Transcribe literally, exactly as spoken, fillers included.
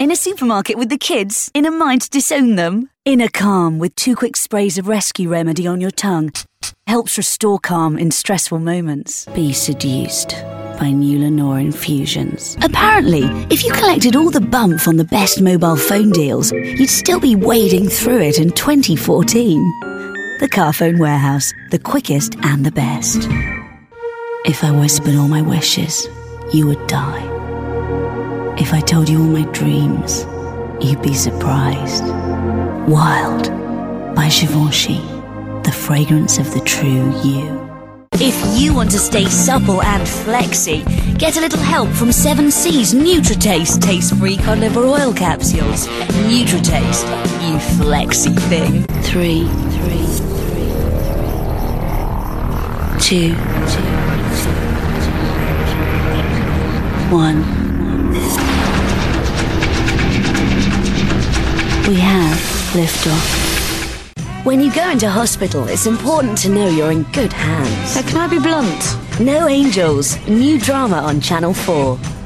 In a supermarket with the kids, in a mind to disown them? Inner calm with two quick sprays of rescue remedy on your tongue. Helps restore calm in stressful moments. Be seduced by new Lenore infusions. Apparently, if you collected all the bump on the best mobile phone deals, you'd still be wading through it in twenty fourteen. The Carphone Warehouse, the quickest and the best. If I whispered all my wishes, you would die. If I told you all my dreams, you'd be surprised. Wild by Givenchy, the fragrance of the true you. If you want to stay supple and flexy, get a little help from seven Seas Nutritaste Taste-Free Cod Liver Oil Capsules. Nutritaste, you flexy thing. Three, three, three, two, two, one. We have liftoff. When you go into hospital, it's important to know you're in good hands. So can I be blunt? No Angels, new drama on Channel four.